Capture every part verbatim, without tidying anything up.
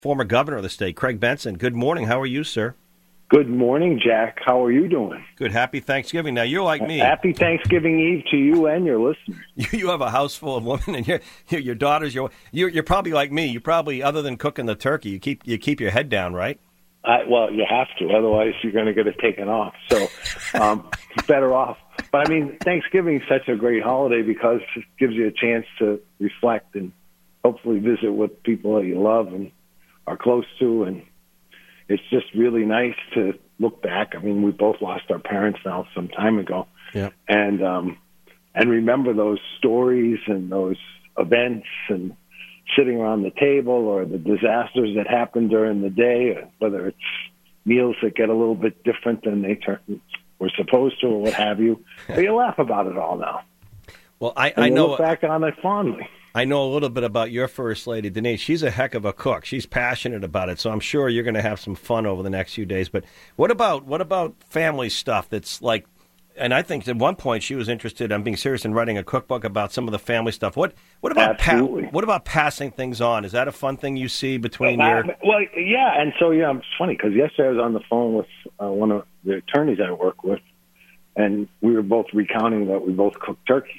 former governor of the state, Craig Benson. Good morning. How are you, sir? Good morning, Jack. How are you doing? Good. Happy Thanksgiving. Now, you're like me. Happy Thanksgiving Eve to you and your listeners. You, you have a house full of women, and your your, your daughters. Your you're, you're probably like me. You probably, other than cooking the turkey, you keep you keep your head down, right? I, well, you have to, otherwise you're going to get it taken off. So, um, better off. But I mean, Thanksgiving is such a great holiday because it gives you a chance to reflect and hopefully visit with people that you love and are close to, and it's just really nice to look back. I mean, we both lost our parents now some time ago, yeah, and um, and remember those stories and those events and sitting around the table or the disasters that happen during the day, whether it's meals that get a little bit different than they turn, were supposed to or what have you. But you laugh about it all now. Well, I, and I you know look back on it fondly. I know a little bit about your first lady, Denise. She's a heck of a cook. She's passionate about it, so I'm sure you're going to have some fun over the next few days. But what about what about family stuff that's like, and I think at one point she was interested, I'm being serious, in writing a cookbook about some of the family stuff. What what about pa- what about passing things on? Is that a fun thing you see between well, your... I, well, yeah, and so, yeah, it's funny, because yesterday I was on the phone with uh, one of the attorneys I work with, and we were both recounting that we both cook turkeys.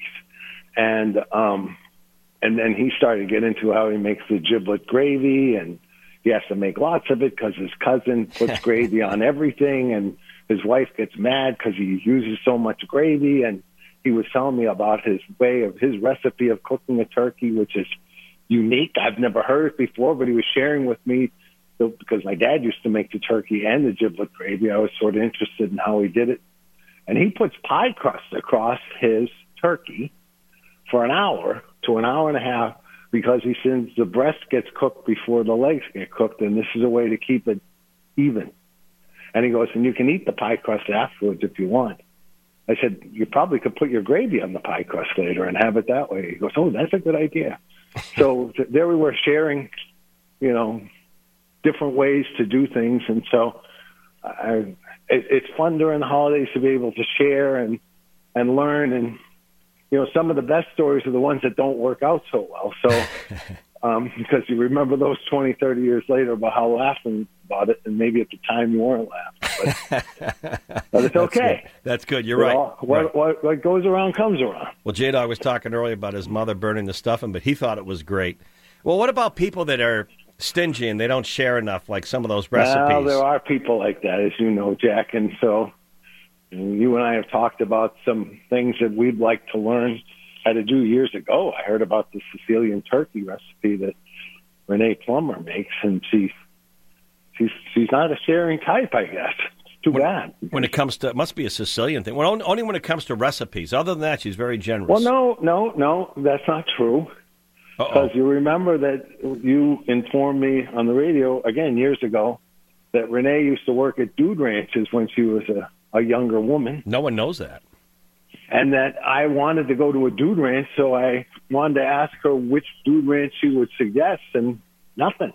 And um, and then he started to get into how he makes the giblet gravy, and he has to make lots of it because his cousin puts gravy on everything, and his wife gets mad because he uses so much gravy. And he was telling me about his way of his recipe of cooking a turkey, which is unique. I've never heard it before, but he was sharing with me, so, because my dad used to make the turkey and the giblet gravy. I was sort of interested in how he did it. And he puts pie crust across his turkey for an hour to an hour and a half because he says the breast gets cooked before the legs get cooked, and this is a way to keep it even. And he goes, and you can eat the pie crust afterwards if you want. I said, you probably could put your gravy on the pie crust later and have it that way. He goes, oh, that's a good idea. So th- there we were sharing, you know, different ways to do things. And so I, it, it's fun during the holidays to be able to share and, and learn. And, you know, some of the best stories are the ones that don't work out so well. So um, because you remember those twenty, thirty years later about how laughing about it, and maybe at the time you weren't laughing. But, but it's okay. That's good. That's good. You're right. All, what, right. What, what goes around comes around. Well, J-Dog was talking earlier about his mother burning the stuffing, but he thought it was great. Well, what about people that are stingy and they don't share enough, like some of those recipes? Well, there are people like that, as you know, Jack. And so you and I have talked about some things that we'd like to learn how to do years ago. I heard about the Sicilian turkey recipe that Renee Plummer makes, and she, she's she's not a sharing type, I guess. It's too when, bad. When it comes to, it must be a Sicilian thing. Well, only when it comes to recipes. Other than that, she's very generous. Well, no, no, no, that's not true. Because you remember that you informed me on the radio, again, years ago, that Renee used to work at Dude Ranches when she was a, a younger woman. No one knows that. And that I wanted to go to a dude ranch, so I wanted to ask her which dude ranch she would suggest, and nothing.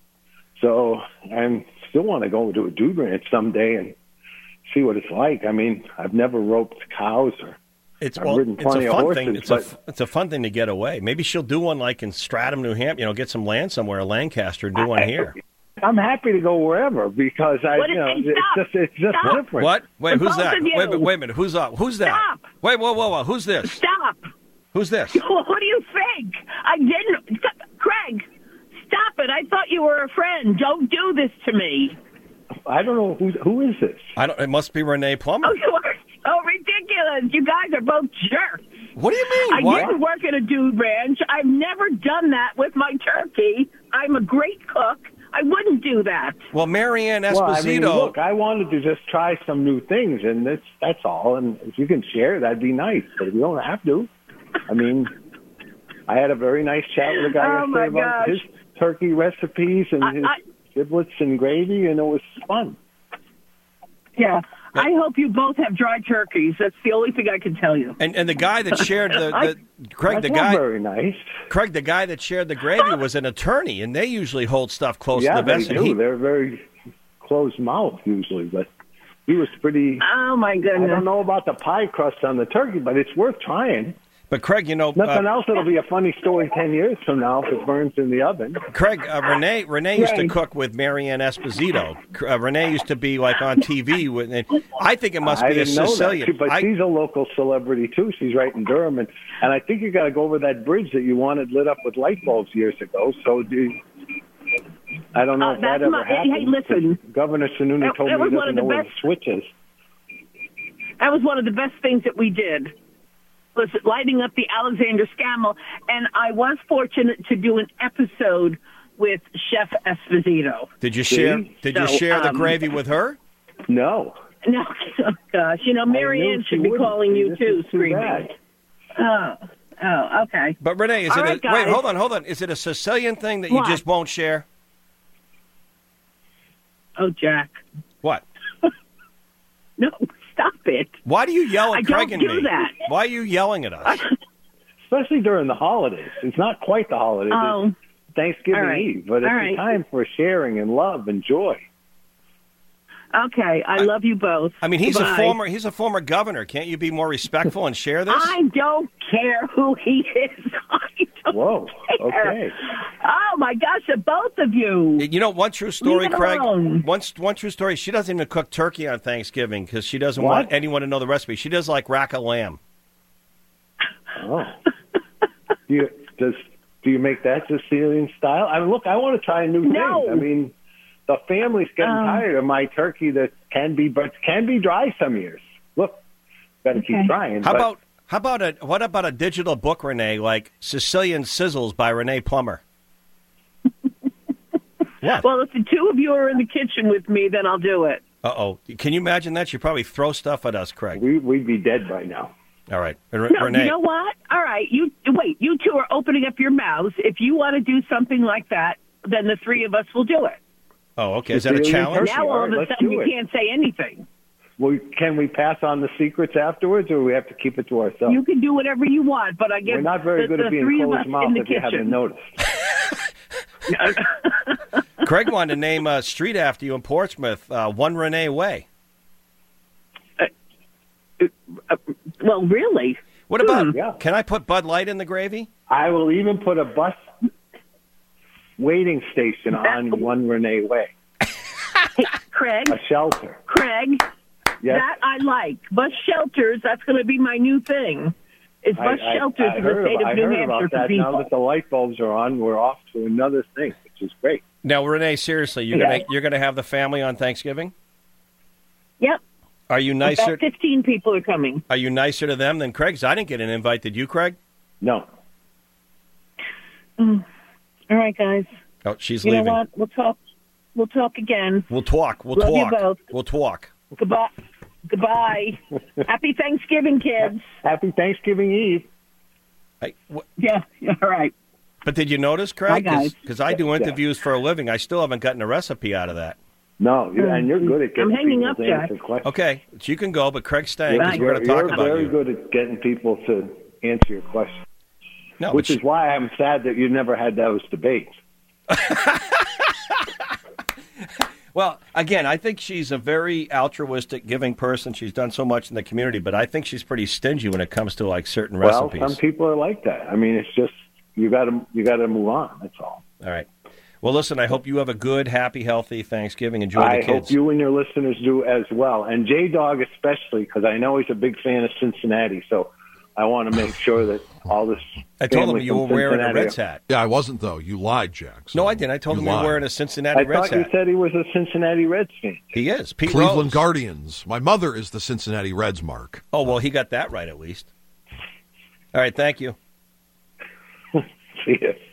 So I still want to go to a dude ranch someday and see what it's like. I mean, I've never roped cows or it's, I've well, ridden plenty it's a fun of horses. Thing. It's, but, a, it's a fun thing to get away. Maybe she'll do one like in Stratham, New Hampshire, you know, get some land somewhere, Lancaster, and do one I, here. I'm happy to go wherever because I, what you know, it's stop. just it's just Stop. different. What? Wait, For who's both that? of you. Wait, wait, wait a minute. Who's up? Who's that? Stop. Wait, whoa, whoa, whoa. Who's this? Stop. Who's this? What do you think? I didn't. Craig, stop it. I thought you were a friend. Don't do this to me. I don't know who who is this. I don't. It must be Renee Plummer. Oh, you are so ridiculous. You guys are both jerks. What do you mean? I What? didn't work at a dude ranch. I've never done that with my turkey. I'm a great cook. I wouldn't do that. Well, Marianne Esposito. Well, I mean, look, I wanted to just try some new things, and that's that's all. And if you can share, that'd be nice. But if you don't have to, I mean, I had a very nice chat with a guy Oh, my yesterday about gosh. his turkey recipes and I- his I- giblets and gravy, and it was fun. Yeah. I hope you both have dry turkeys. That's the only thing I can tell you. And and the guy that shared the, I- the Craig, That's the not guy, very nice. Craig, the guy that shared the gravy was an attorney, and they usually hold stuff close Yeah, to the they vest. and do. he- They're very closed mouth usually, but he was pretty. Oh, my I goodness. don't know about the pie crust on the turkey, but it's worth trying. But, Craig, you know... Nothing uh, else that'll be a funny story ten years from now if it burns in the oven. Craig, uh, Renee Renee used to Right. cook with Marianne Esposito. Uh, Renee used to be, like, on T V. With, and I think it must I be a didn't know Sicilian. that. But I, she's a local celebrity, too. She's right in Durham. And, and I think you got to go over that bridge that you wanted lit up with light bulbs years ago. So do you, I don't know Uh, if that's that ever my- hey, happened. hey, listen. Governor Sununu That- told that me was he one doesn't of know the where best- the switch is. That was one of the best things that we did, was lighting up the Alexander Scammell. And I was fortunate to do an episode with Chef Esposito. did you share See? Did you So, share the um, gravy with her? No. No, oh gosh, you know, Marianne knew she should be wouldn't. calling you This too, is too screaming. bad. Oh, oh, okay. But, Renee, is All it right, a... Wait, guys. hold on, hold on. Is it a Sicilian thing that you What? just won't share? Oh, Jack. What? No, stop it. Why do you yell at I Craig don't and do me? that. Why are you yelling at us? Especially during the holidays. It's not quite the holidays. Oh. It's Thanksgiving All right. Eve. But it's All a right. time for sharing and love and joy. Okay, I love you both. I mean, he's Goodbye. a former he's a former governor. Can't you be more respectful and share this? I don't care who he is. I don't Whoa. care. Okay. Oh my gosh, the both of you. You know, one true story, Leave it Craig. alone. One, one true story. She doesn't even cook turkey on Thanksgiving because she doesn't What? want anyone to know the recipe. She does like rack of lamb. Oh. do you does do you make that Sicilian style? I mean, look, I want to try new No. things. I mean, the family's getting Um, tired of my turkey that can be, but can be dry some years. Look, got to Okay. keep trying. How but about how about a what about a digital book, Renee, like Sicilian Sizzles by Renee Plummer? What? Well, if the two of you are in the kitchen with me, then I'll do it. Uh oh. Can you imagine that? She'd probably throw stuff at us, Craig. we we'd be dead by now? All right. Re- No, Renee. you know what? All right, you wait. You two are opening up your mouths. If you want to do something like that, then the three of us will do it. Oh, okay. Is that a Sicilian challenge? turkey. Now all all of right, a let's sudden do you it. can't say anything. Well, can we pass on the secrets afterwards, or do we have to keep it to ourselves? You can do whatever you want, but I guess We're not very the, good the at being three of us closed mouth in the if you haven't kitchen. noticed. Craig wanted to name a street after you in Portsmouth, uh, One Renee Way. Well, really? What about, Hmm. Yeah. can I put Bud Light in the gravy? I will even put a bus waiting station on One Renee Way, Hey, Craig, a shelter. Craig, Yes, that I like. Bus shelters, that's going to be my new thing. Is I, bus I, shelters I in the heard, state about, I of New heard Hampshire about for that. Now people. that the light bulbs are on, we're off to another thing, which is great. Now, Renee, seriously, you're Yeah. gonna you're gonna have the family on Thanksgiving? Yep. Are you nicer? About fifteen people are coming. Are you nicer to them than Craig's? I didn't get an invite. Did you, Craig? No. Mm. All right, guys. Oh, she's You leaving. know what? We'll talk. We'll talk again. We'll talk. We'll Love you talk. both. We'll talk. Goodbye. Goodbye. Happy Thanksgiving, kids. Happy Thanksgiving Eve. I, wh- Yeah. All right. but did you notice, Hi, Craig? guys. Because I do Yeah. interviews for a living. I still haven't gotten a recipe out of that. No, you- and you're good at getting I'm hanging people up, to Jack. answer questions. Okay, so you can go, but Craig's staying because Right. we're going to talk You're about very you. good at getting people to answer your questions, No, which but is why I'm sad that you never had those debates. Well, again, I think she's a very altruistic, giving person. She's done so much in the community, but I think she's pretty stingy when it comes to like certain recipes. Well, some people are like that. I mean, it's just you got to you got to move on. That's all. All right. Well, listen, I hope you have a good, happy, healthy Thanksgiving. Enjoy I the kids. hope you and your listeners do as well, and J Dog especially, because I know he's a big fan of Cincinnati. So I want to make sure that all this. I told him family you were from wearing a Cincinnati- Reds hat. Yeah, I wasn't, though. You lied, Jack. So No, I didn't. I told him you were lied. wearing a Cincinnati I Reds thought you hat. said he was a Cincinnati Reds fan. He is. Pete Cleveland Rose. Guardians. My mother is the Cincinnati Reds, Mark. Oh, well, he got that right at least. All right, thank you. See ya.